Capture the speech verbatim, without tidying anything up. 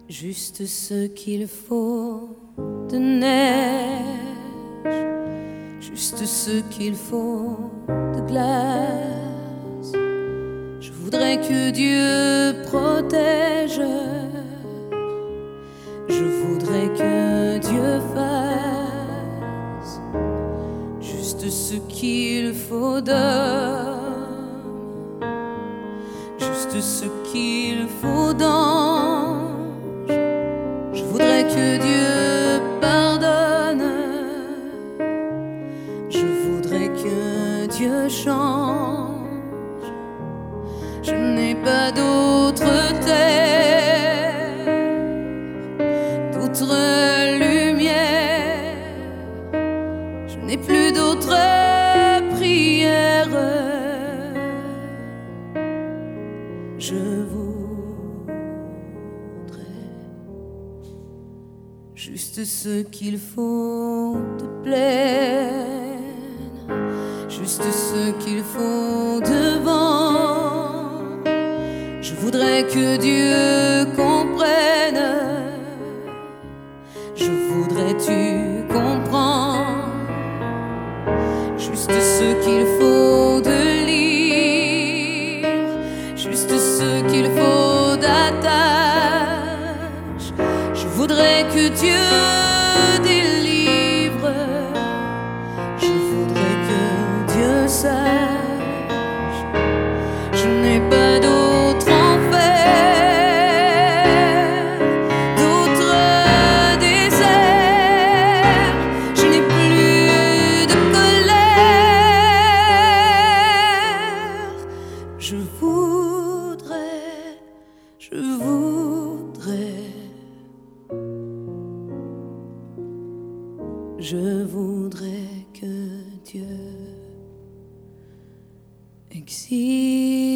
juste ce qu'il faut de neige, juste ce qu'il faut de glace. Je voudrais que Dieu protège, je voudrais que Dieu fasse juste ce qu'il faut d'homme, juste ce qu'il faut d'ange. Je voudrais que Dieu pardonne, je voudrais que Dieu change. Je n'ai pas d'autre terre, d'autre lumière. Je n'ai plus d'autre prière. Je voudrais juste ce qu'il faut de plaine, juste ce qu'il faut de vent. Je voudrais que Dieu comprenne, je voudrais tu comprends. Juste ce qu'il faut de libre, juste ce qu'il faut d'attache. Je voudrais que Dieu délivre, je voudrais que Dieu sache. Je n'ai pas d'autre enfer, d'autre désert. Je n'ai plus de colère. Je voudrais, je voudrais, je voudrais que Dieu existe.